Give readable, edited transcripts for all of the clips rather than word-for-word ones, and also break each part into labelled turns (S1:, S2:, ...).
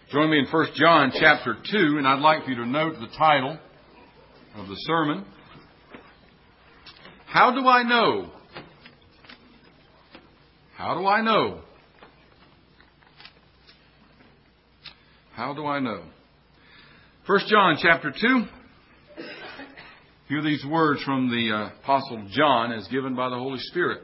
S1: Join me in 1 John chapter 2, and I'd like for you to note the title of the sermon. How do I know? How do I know? How do I know? 1 John chapter 2. Hear these words from the Apostle John as given by the Holy Spirit.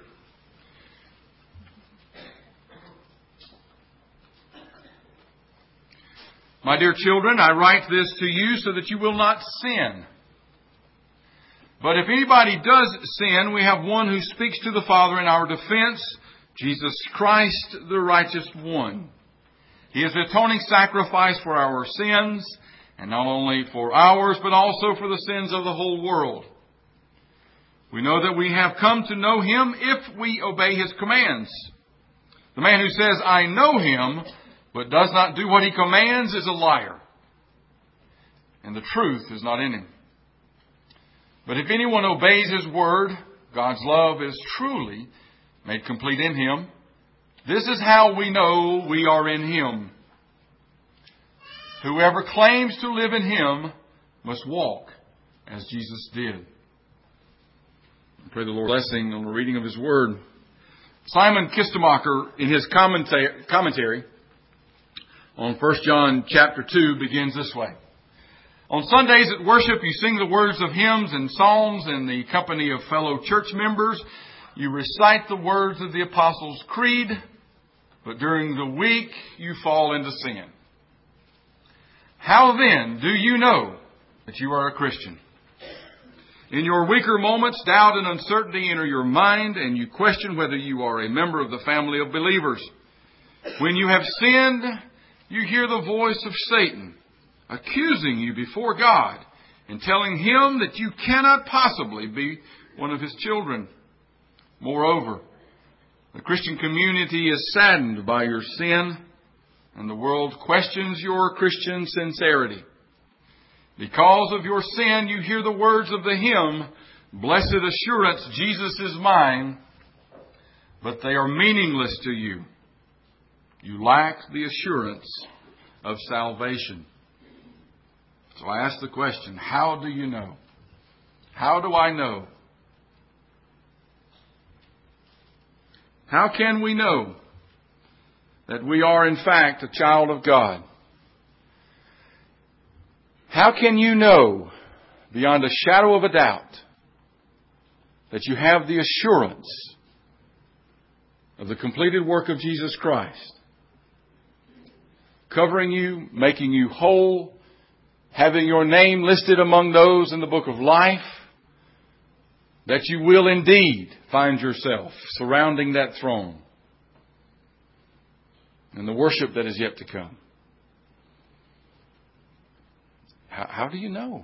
S1: My dear children, I write this to you so that you will not sin. But if anybody does sin, we have one who speaks to the Father in our defense, Jesus Christ, the righteous one. He is the atoning sacrifice for our sins, and not only for ours, but also for the sins of the whole world. We know that we have come to know Him if we obey His commands. The man who says, I know Him, but does not do what He commands is a liar, and the truth is not in him. But if anyone obeys His word, God's love is truly made complete in him. This is how we know we are in Him. Whoever claims to live in Him must walk as Jesus did. I pray the Lord's blessing on the reading of His word. Simon Kistemacher, in his commentary on 1 John chapter 2, begins this way. On Sundays at worship, you sing the words of hymns and psalms in the company of fellow church members. You recite the words of the Apostles' Creed, but during the week you fall into sin. How then do you know that you are a Christian? In your weaker moments, doubt and uncertainty enter your mind, and you question whether you are a member of the family of believers. When you have sinned, you hear the voice of Satan accusing you before God and telling him that you cannot possibly be one of His children. Moreover, the Christian community is saddened by your sin, and the world questions your Christian sincerity. Because of your sin, you hear the words of the hymn, Blessed Assurance, Jesus is mine, but they are meaningless to you. You lack the assurance of salvation. So I ask the question, how do you know? How do I know? How can we know that we are in fact a child of God? How can you know beyond a shadow of a doubt that you have the assurance of the completed work of Jesus Christ, covering you, making you whole, having your name listed among those in the book of life, that you will indeed find yourself surrounding that throne and the worship that is yet to come? How do you know?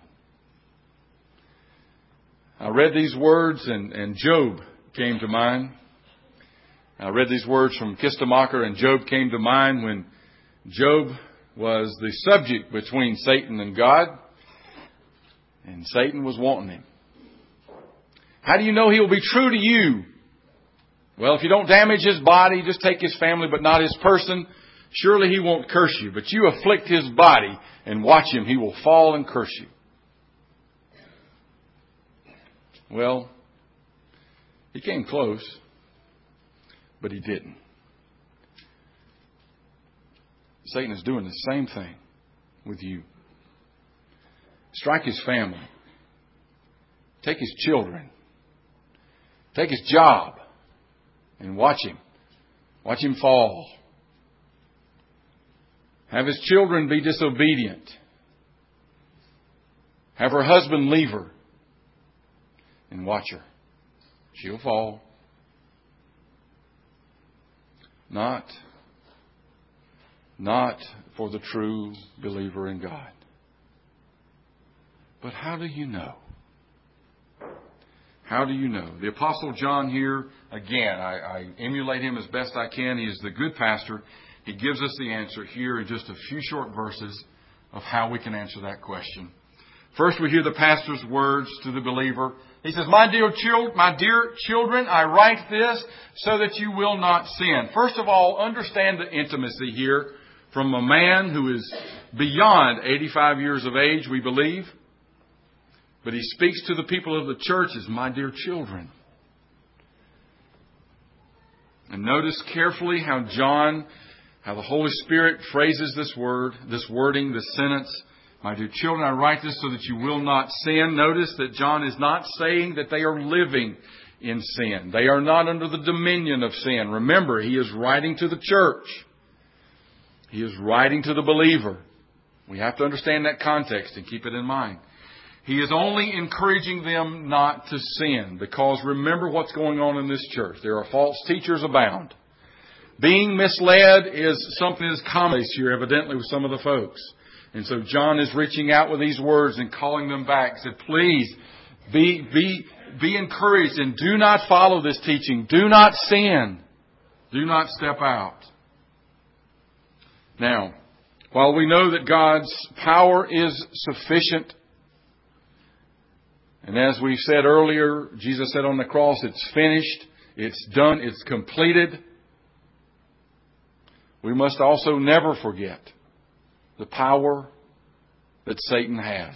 S1: I read these words and Job came to mind. I read these words from Kistemacher, and Job came to mind when Job was the subject between Satan and God, and Satan was wanting him. How do you know he will be true to you? Well, if you don't damage his body, just take his family but not his person, surely he won't curse you. But you afflict his body and watch him, he will fall and curse you. Well, he came close, but he didn't. Satan is doing the same thing with you. Strike his family. Take his children. Take his job. And watch him. Watch him fall. Have his children be disobedient. Have her husband leave her. And watch her. She'll fall. Not for the true believer in God. But how do you know? How do you know? The Apostle John here, again, I emulate him as best I can. He is the good pastor. He gives us the answer here in just a few short verses of how we can answer that question. First, we hear the pastor's words to the believer. He says, my dear children, I write this so that you will not sin. First of all, understand the intimacy here from a man who is beyond 85 years of age, we believe. But he speaks to the people of the church as my dear children. And notice carefully how the Holy Spirit phrases this wording, this sentence. My dear children, I write this so that you will not sin. Notice that John is not saying that they are living in sin. They are not under the dominion of sin. Remember, he is writing to the church. He is writing to the believer. We have to understand that context and keep it in mind. He is only encouraging them not to sin, because remember what's going on in this church. There are false teachers abound. Being misled is something that's commonplace here, evidently, with some of the folks. And so John is reaching out with these words and calling them back. He said, please be encouraged and do not follow this teaching. Do not sin. Do not step out. Now, while we know that God's power is sufficient, and as we said earlier, Jesus said on the cross, it's finished, it's done, it's completed. We must also never forget the power that Satan has.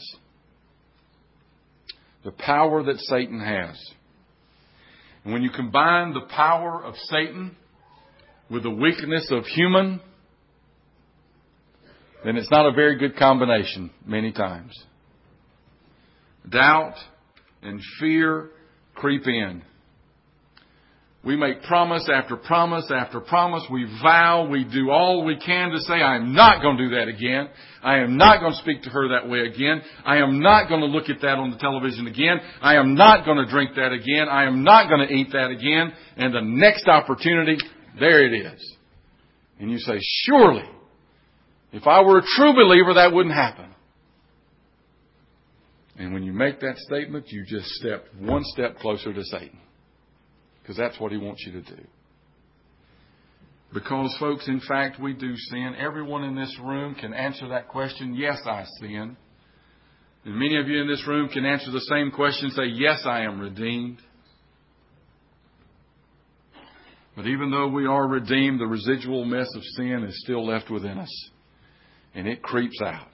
S1: The power that Satan has. And when you combine the power of Satan with the weakness of human, then it's not a very good combination many times. Doubt and fear creep in. We make promise after promise after promise. We vow, we do all we can to say, I am not going to do that again. I am not going to speak to her that way again. I am not going to look at that on the television again. I am not going to drink that again. I am not going to eat that again. And the next opportunity, there it is. And you say, surely, if I were a true believer, that wouldn't happen. And when you make that statement, you just step one step closer to Satan. Because that's what he wants you to do. Because, folks, in fact, we do sin. Everyone in this room can answer that question, yes, I sin. And many of you in this room can answer the same question, say, yes, I am redeemed. But even though we are redeemed, the residual mess of sin is still left within us. And it creeps out.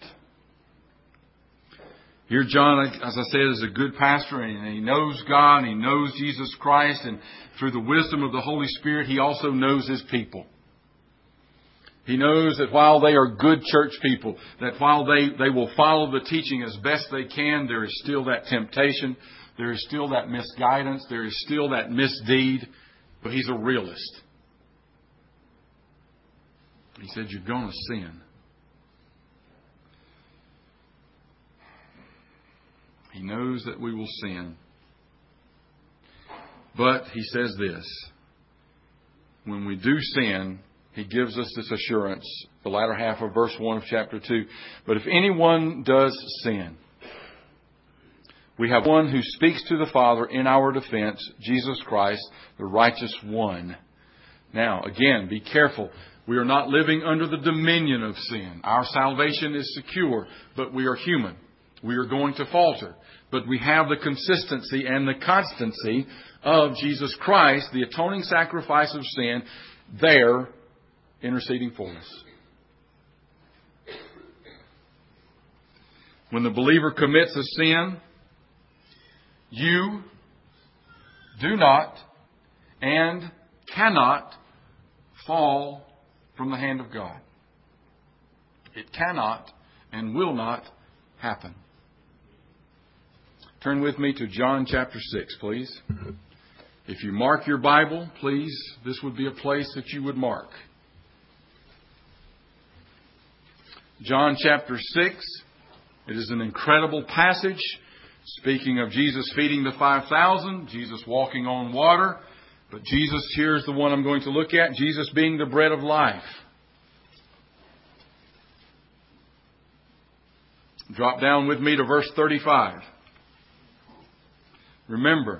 S1: Here John, as I said, is a good pastor, and he knows God, and he knows Jesus Christ, and through the wisdom of the Holy Spirit, he also knows his people. He knows that while they are good church people, that while they will follow the teaching as best they can, there is still that temptation, there is still that misguidance, there is still that misdeed, but he's a realist. He said, you're going to sin. He knows that we will sin. But he says this. When we do sin, he gives us this assurance. The latter half of verse 1 of chapter 2. But if anyone does sin, we have one who speaks to the Father in our defense, Jesus Christ, the righteous one. Now, again, be careful. We are not living under the dominion of sin. Our salvation is secure, but we are human. We are going to falter. But we have the consistency and the constancy of Jesus Christ, the atoning sacrifice of sin, there interceding for us. When the believer commits a sin, you do not and cannot fall from the hand of God. It cannot and will not happen. Turn with me to John chapter 6, please. If you mark your Bible, please, this would be a place that you would mark. John chapter 6. It is an incredible passage, speaking of Jesus feeding the 5,000, Jesus walking on water. But Jesus, here's the one I'm going to look at, Jesus being the bread of life. Drop down with me to verse 35. Remember,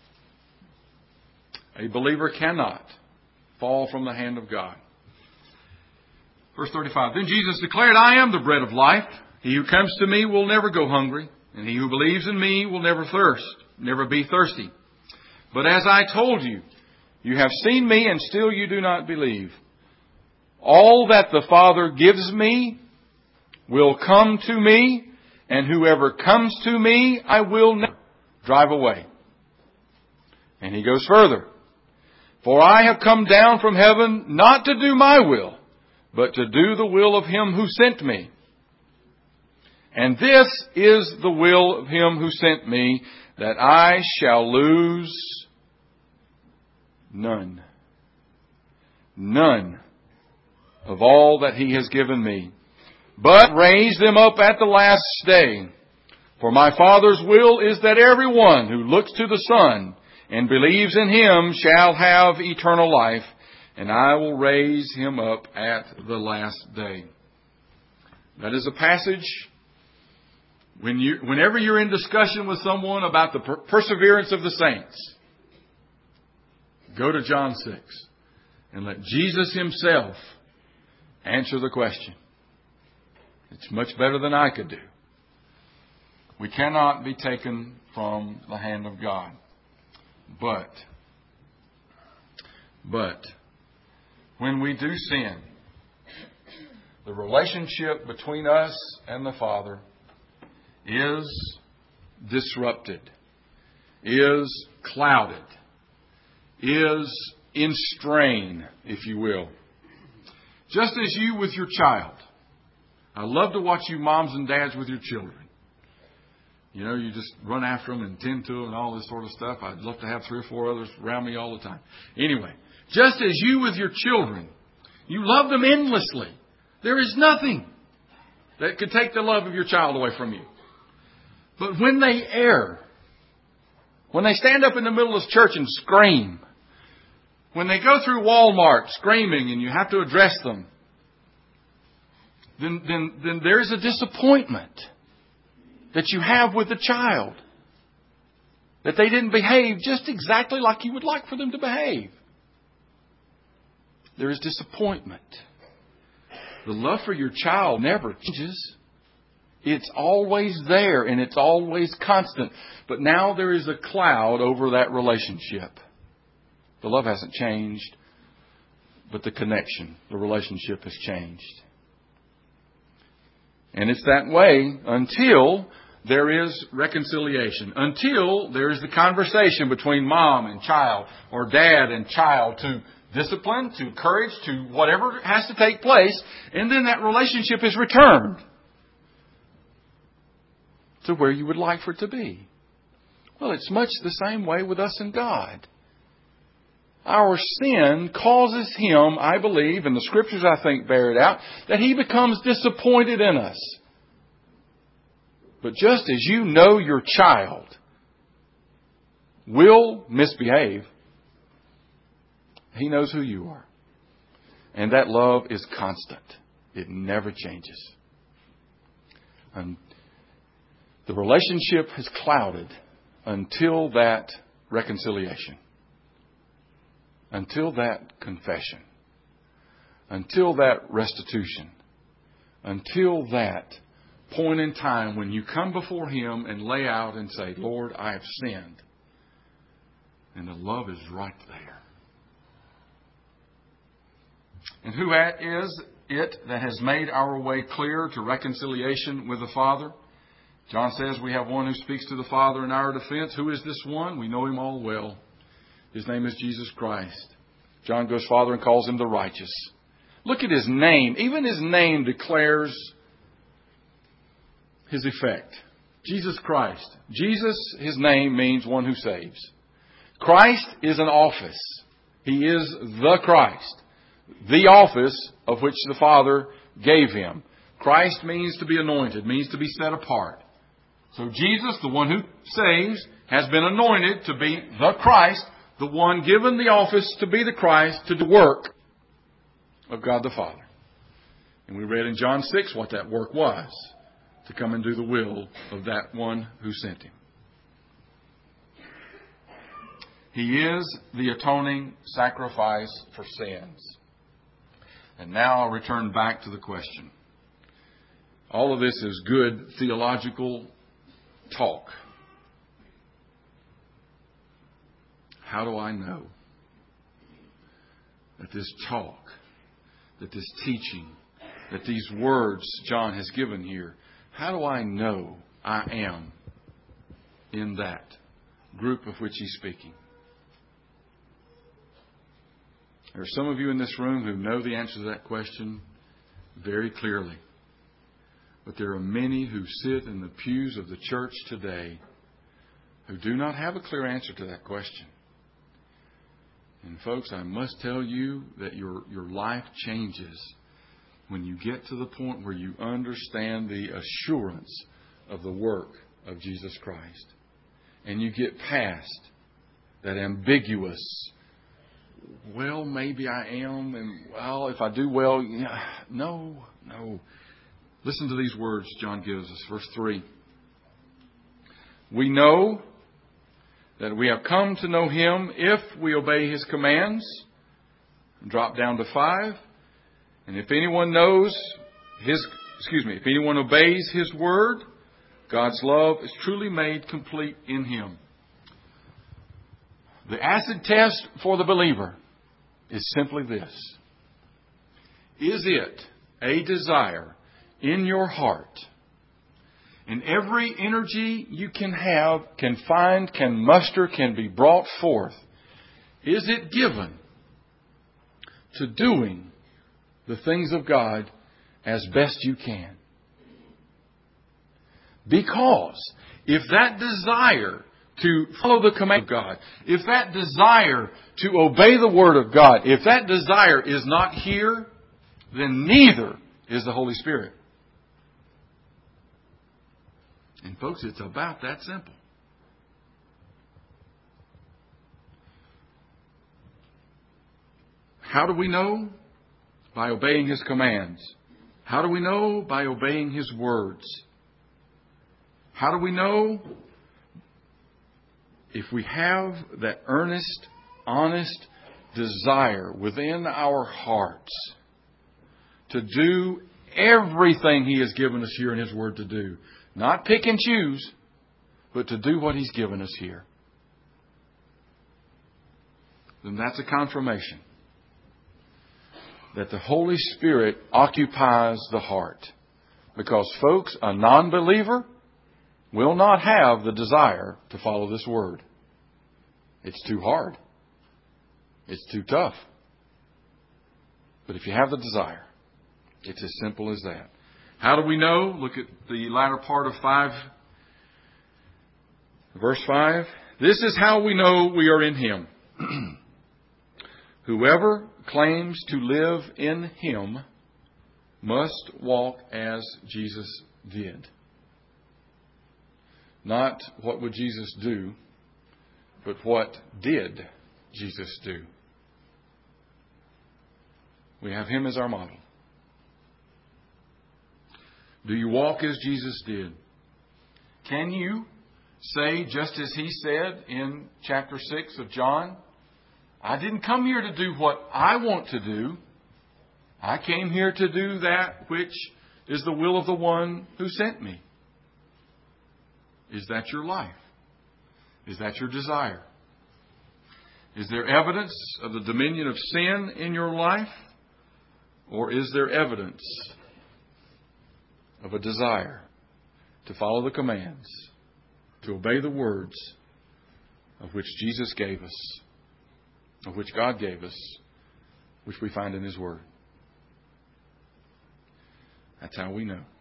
S1: a believer cannot fall from the hand of God. Verse 35. Then Jesus declared, I am the bread of life. He who comes to me will never go hungry, and he who believes in me will never be thirsty. But as I told you, you have seen me, and still you do not believe. All that the Father gives me will come to me, and whoever comes to me, I will never drive away. And he goes further. For I have come down from heaven not to do my will, but to do the will of him who sent me. And this is the will of him who sent me, that I shall lose none of all that he has given me, but raise them up at the last day. For my Father's will is that everyone who looks to the Son and believes in him shall have eternal life, and I will raise him up at the last day. That is a passage. Whenever you're in discussion with someone about the perseverance of the saints, go to John 6 and let Jesus himself answer the question. It's much better than I could do. We cannot be taken from the hand of God. But when we do sin, the relationship between us and the Father is disrupted, is clouded, is in strain, if you will. Just as you with your child. I love to watch you moms and dads with your children. You know, you just run after them and tend to them and all this sort of stuff. I'd love to have 3 or 4 others around me all the time. Anyway, just as you with your children, you love them endlessly. There is nothing that could take the love of your child away from you. But when they err, when they stand up in the middle of church and scream, when they go through Walmart screaming and you have to address them, then there's a disappointment that you have with the child. That they didn't behave just exactly like you would like for them to behave. There is disappointment. The love for your child never changes. It's always there and it's always constant. But now there is a cloud over that relationship. The love hasn't changed, but the connection, the relationship has changed. And it's that way until there is reconciliation, until there is the conversation between mom and child or dad and child to discipline, to encourage, to whatever has to take place, and then that relationship is returned to where you would like for it to be. Well, it's much the same way with us and God. Our sin causes Him, I believe, and the Scriptures I think bear it out, that He becomes disappointed in us. But just as you know your child will misbehave, He knows who you are. And that love is constant. It never changes. And the relationship has clouded until that reconciliation. Until that confession. Until that restitution. Until that point in time when you come before Him and lay out and say, Lord, I have sinned. And the love is right there. And who is it that has made our way clear to reconciliation with the Father? John says we have one who speaks to the Father in our defense. Who is this one? We know Him all well. His name is Jesus Christ. John goes farther and calls Him the righteous. Look at His name. Even His name declares His effect. Jesus Christ. Jesus, His name means one who saves. Christ is an office. He is the Christ. The office of which the Father gave Him. Christ means to be anointed, means to be set apart. So Jesus, the one who saves, has been anointed to be the Christ, the one given the office to be the Christ, to do the work of God the Father. And we read in John 6 what that work was, to come and do the will of that one who sent Him. He is the atoning sacrifice for sins. And now I'll return back to the question. All of this is good theological talk. How do I know that this talk, that this teaching, that these words John has given here, how do I know I am in that group of which he's speaking? There are some of you in this room who know the answer to that question very clearly. But there are many who sit in the pews of the church today who do not have a clear answer to that question. And folks, I must tell you that your life changes when you get to the point where you understand the assurance of the work of Jesus Christ. And you get past that ambiguous, well, maybe I am, and well, if I do well, no. Listen to these words John gives us. Verse 3. We know that we have come to know Him if we obey His commands. Drop down to 5. And if anyone if anyone obeys His word, God's love is truly made complete in him. The acid test for the believer is simply this. Is it a desire in your heart, and every energy you can have, can find, can muster, can be brought forth, is it given to doing the things of God as best you can? Because if that desire to follow the command of God, if that desire to obey the Word of God, if that desire is not here, then neither is the Holy Spirit. And folks, it's about that simple. How do we know? By obeying His commands. How do we know? By obeying His words. How do we know? If we have that earnest, honest desire within our hearts to do everything He has given us here in His Word to do. Not pick and choose, but to do what He's given us here. Then that's a confirmation that the Holy Spirit occupies the heart. Because, folks, a non-believer will not have the desire to follow this Word. It's too hard. It's too tough. But if you have the desire, it's as simple as that. How do we know? Look at the latter part of 5. Verse 5. This is how we know we are in Him. Whoever claims to live in Him must walk as Jesus did. Not what would Jesus do, but what did Jesus do. We have Him as our model. Do you walk as Jesus did? Can you say, just as He said in chapter 6 of John, I didn't come here to do what I want to do. I came here to do that which is the will of the one who sent me. Is that your life? Is that your desire? Is there evidence of the dominion of sin in your life? Or is there evidence of a desire to follow the commands, to obey the words of which Jesus gave us, of which God gave us, which we find in His Word? That's how we know.